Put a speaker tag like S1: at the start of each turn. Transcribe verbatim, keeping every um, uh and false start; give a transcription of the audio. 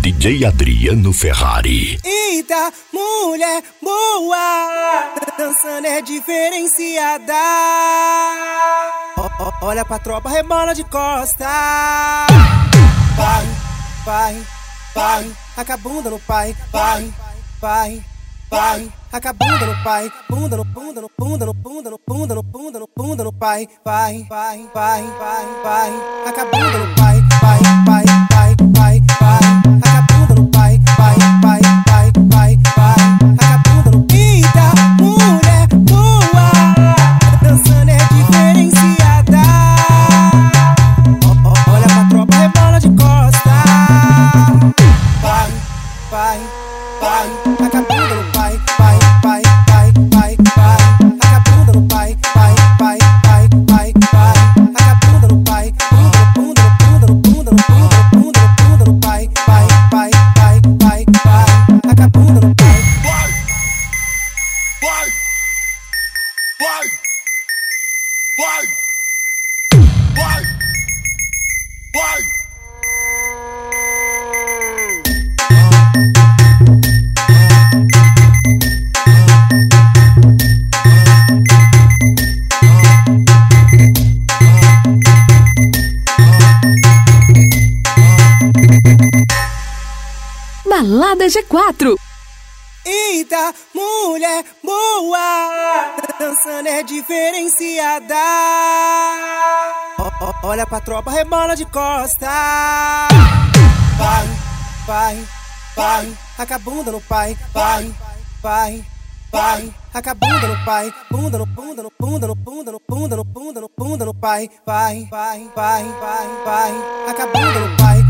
S1: D J Adriano Ferrari.
S2: Eita, mulher boa, dançando é diferenciada. O, o, olha pra tropa, rebola de costa. Vai, vai, vai, taca a bunda no pai. Vai, vai, vai, taca a bunda no pai. Bunda no bunda no bunda no bunda no bunda no bunda no bunda no pai. Vai, vai, vai, vai, vai, taca a bunda no pai. Vai, vai, vai, vai, vai, taca a bunda no pai. Vai, vai, vai, vai, vai, taca a bunda no pai. Eita, mulher boa, dançando é diferenciada. O, o, olha pra tropa, rebola de costa. Vai, vai, vai, taca a bunda no pai. Vai, vai, vai, vai, vai, taca a bunda no pai. Vai, vai, vai, vai, vai, taca a bunda no pai. Bunda no bunda no bunda no bunda no bunda no bunda no pai. Vai, vai, vai, vai, vai, taca a bunda no pai.
S3: Vai, vai, vai, vai, vai, vai.
S4: Balada G quatro.
S2: Eita, mulher boa, dançando é diferenciada. O, o, olha pra tropa, rebola de costa. Vai, vai, vai, taca a bunda no pai. Vai, vai, vai, taca a bunda no pai. Bunda no bunda no bunda no bunda no bunda no bunda no bunda no pai. Vai, vai, vai, vai, vai, taca a bunda no pai.